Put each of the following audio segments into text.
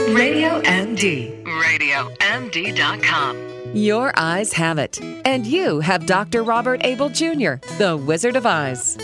Radio MD. RadioMD.com. Your eyes have it. And you have Dr. Robert Abel Jr., the Wizard of Eyes.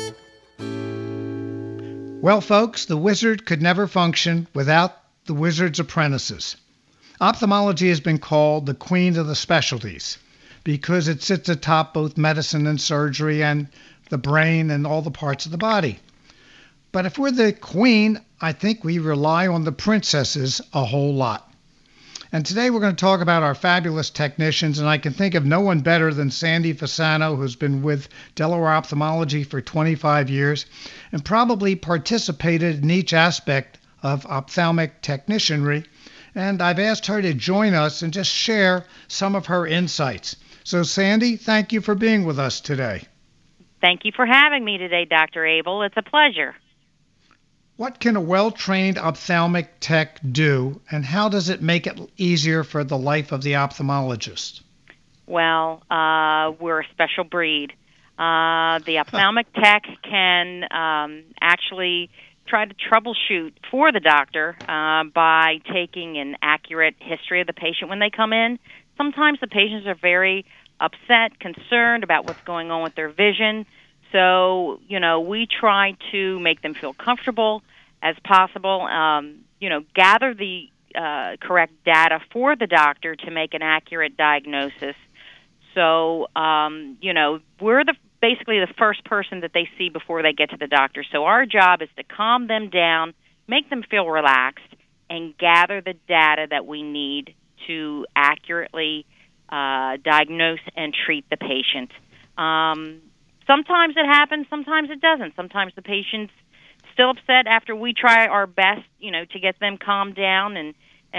Well, folks, the wizard could never function without the wizard's apprentices. Ophthalmology has been called the queen of the specialties because it sits atop both medicine and surgery and the brain and all the parts of the body. But if we're the queen, I think we rely on the princesses a whole lot. And today we're going to talk about our fabulous technicians, and I can think of no one better than Sandy Fasano, who's been with Delaware Ophthalmology for 25 years and probably participated in each aspect of ophthalmic technicianry. And I've asked her to join us and just share some of her insights. So Sandy, thank you for being with us today. Thank you for having me today, Dr. Abel. It's a pleasure. What can a well-trained ophthalmic tech do, and how does it make it easier for the life of the ophthalmologist? Well, we're a special breed. The ophthalmic tech can actually try to troubleshoot for the doctor by taking an accurate history of the patient when they come in. Sometimes the patients are very upset, concerned about what's going on with their vision. So, we try to make them feel comfortable as possible, gather the correct data for the doctor to make an accurate diagnosis. So, we're basically the first person that they see before they get to the doctor. So our job is to calm them down, make them feel relaxed, and gather the data that we need to accurately diagnose and treat the patient. Sometimes it happens, sometimes it doesn't. Sometimes the patient's still upset after we try our best, to get them calmed down.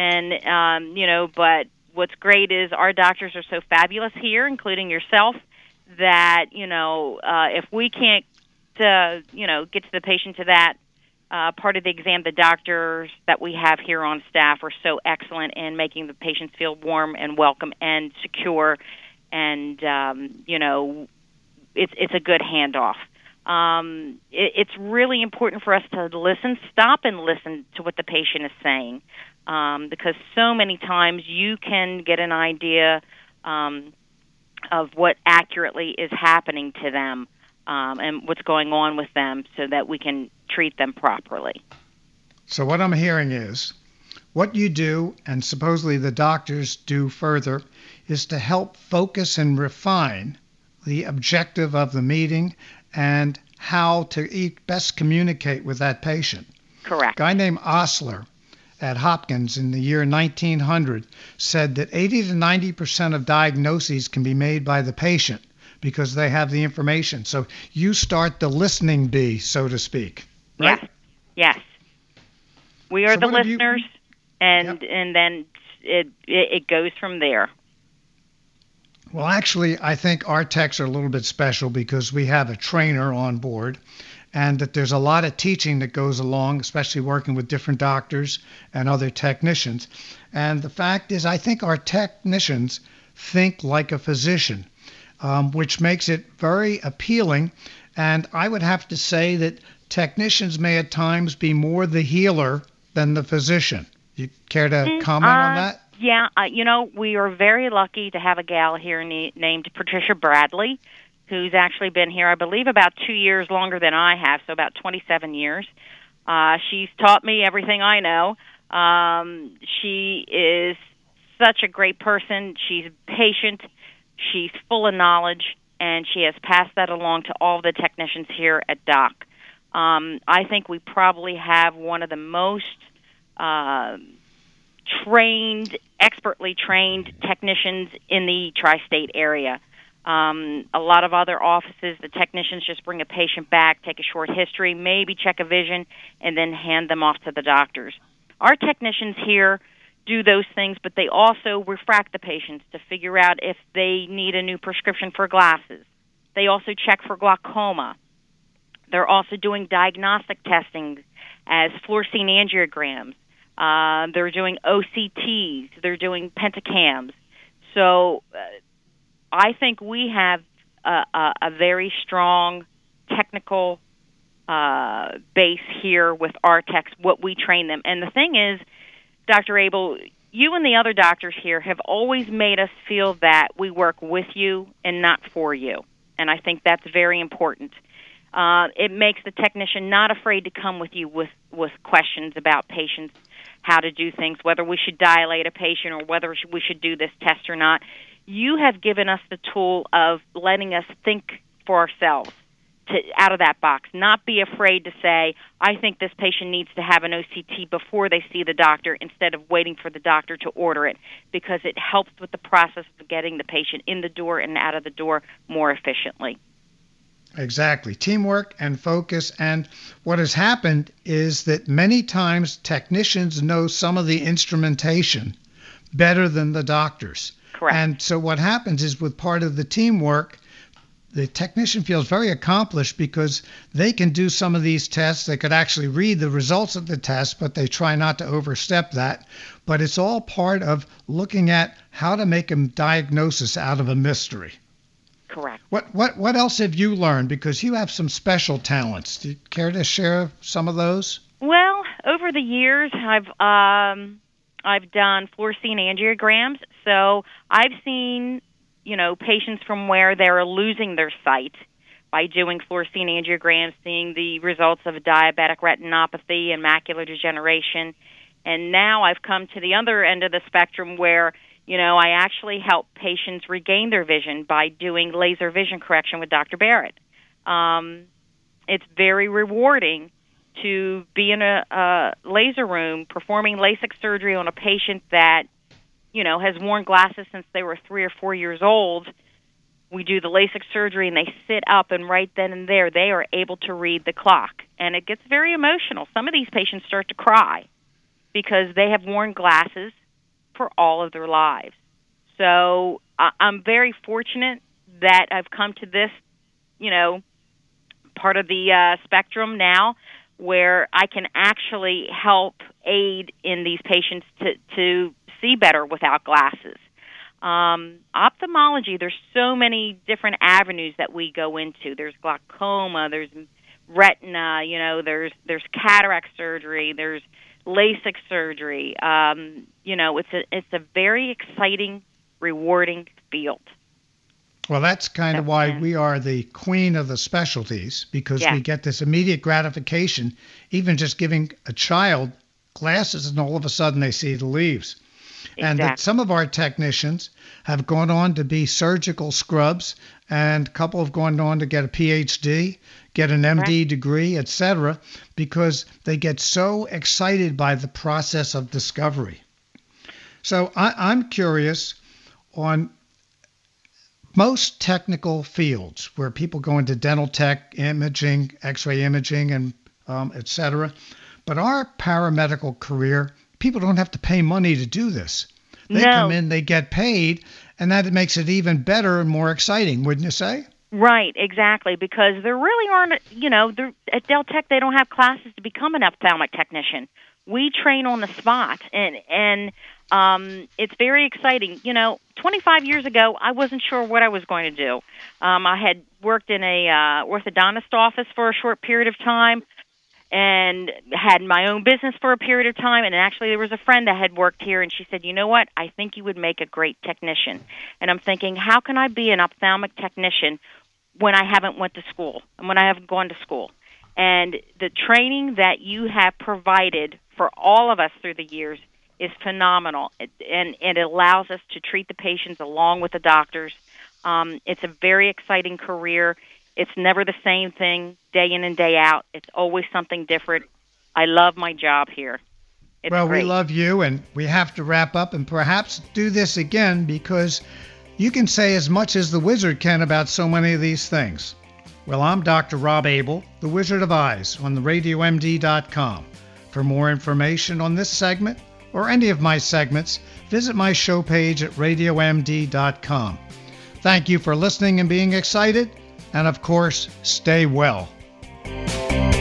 But what's great is our doctors are so fabulous here, including yourself, that, if we can't, get to the patient to that part of the exam, the doctors that we have here on staff are so excellent in making the patients feel warm and welcome and secure. And, it's a good handoff. It's really important for us to stop and listen to what the patient is saying, because so many times you can get an idea of what accurately is happening to them and what's going on with them so that we can treat them properly. So what I'm hearing is what you do, and supposedly the doctors do further, is to help focus and refine the objective of the meeting and how to best communicate with that patient. Correct. A guy named Osler at Hopkins in the year 1900 said that 80 to 90% of diagnoses can be made by the patient because they have the information. So you start the listening bee, so to speak. Right? Yes. We are the listeners, and then it goes from there. Well, actually, I think our techs are a little bit special because we have a trainer on board, and that there's a lot of teaching that goes along, especially working with different doctors and other technicians. And the fact is, I think our technicians think like a physician, which makes it very appealing. And I would have to say that technicians may at times be more the healer than the physician. You care to comment on that? Yeah, we are very lucky to have a gal here named Patricia Bradley, who's actually been here, I believe, about 2 years longer than I have, so about 27 years. She's taught me everything I know. She is such a great person. She's patient. She's full of knowledge, and she has passed that along to all the technicians here at DOC. I think we probably have one of the most expertly trained technicians in the tri-state area. A lot of other offices, the technicians just bring a patient back, take a short history, maybe check a vision, and then hand them off to the doctors. Our technicians here do those things, but they also refract the patients to figure out if they need a new prescription for glasses. They also check for glaucoma. They're also doing diagnostic testing as fluorescein angiograms. They're doing OCTs. They're doing pentacams. So I think we have a very strong technical base here with our techs, what we train them. And the thing is, Dr. Abel, you and the other doctors here have always made us feel that we work with you and not for you, and I think that's very important. It makes the technician not afraid to come with you with questions about patients, how to do things, whether we should dilate a patient or whether we should do this test or not. You have given us the tool of letting us think for ourselves out of that box, not be afraid to say, I think this patient needs to have an OCT before they see the doctor instead of waiting for the doctor to order it, because it helps with the process of getting the patient in the door and out of the door more efficiently. Exactly. Teamwork and focus. And what has happened is that many times technicians know some of the instrumentation better than the doctors. Correct. And so what happens is, with part of the teamwork, the technician feels very accomplished because they can do some of these tests. They could actually read the results of the test, but they try not to overstep that. But it's all part of looking at how to make a diagnosis out of a mystery. Correct. What else have you learned? Because you have some special talents. Do you care to share some of those? Well, over the years, I've done fluorescein angiograms, so I've seen patients from where they're losing their sight by doing fluorescein angiograms, seeing the results of diabetic retinopathy and macular degeneration. And now I've come to the other end of the spectrum where, I actually help patients regain their vision by doing laser vision correction with Dr. Barrett. It's very rewarding to be in a laser room performing LASIK surgery on a patient that has worn glasses since they were 3 or 4 years old. We do the LASIK surgery, and they sit up, and right then and there, they are able to read the clock. And it gets very emotional. Some of these patients start to cry because they have worn glasses for all of their lives. So I'm very fortunate that I've come to this, part of the spectrum now where I can actually help aid in these patients to see better without glasses. Ophthalmology, there's so many different avenues that we go into. There's glaucoma, there's retina, there's cataract surgery, there's LASIK surgery. It's a very exciting, rewarding field. Well, that's kind of why we are the queen of the specialties, because we get this immediate gratification, even just giving a child glasses, and all of a sudden they see the leaves. Exactly. And that some of our technicians have gone on to be surgical scrubs, and a couple have gone on to get a PhD, get an MD degree, etc., because they get so excited by the process of discovery. So I'm curious, on most technical fields where people go into dental tech, imaging, x-ray imaging, and etc., but our paramedical career, people don't have to pay money to do this. They come in, they get paid, and that makes it even better and more exciting, wouldn't you say? Right, exactly, because there really aren't, at Deltech they don't have classes to become an ophthalmic technician. We train on the spot, and it's very exciting. 25 years ago, I wasn't sure what I was going to do. I had worked in a orthodontist office for a short period of time, and had my own business for a period of time. And actually there was a friend that had worked here, and she said, you know what, I think you would make a great technician. And I'm thinking, how can I be an ophthalmic technician when I haven't went to school and when I haven't gone to school? And the training that you have provided for all of us through the years is phenomenal. And it allows us to treat the patients along with the doctors. It's a very exciting career. It's never the same thing day in and day out. It's always something different. I love my job here. It's great. We love you, and we have to wrap up and perhaps do this again, because you can say as much as the wizard can about so many of these things. Well, I'm Dr. Rob Abel, the Wizard of Eyes, on the RadioMD.com. For more information on this segment or any of my segments, visit my show page at RadioMD.com. Thank you for listening and being excited. And of course, stay well.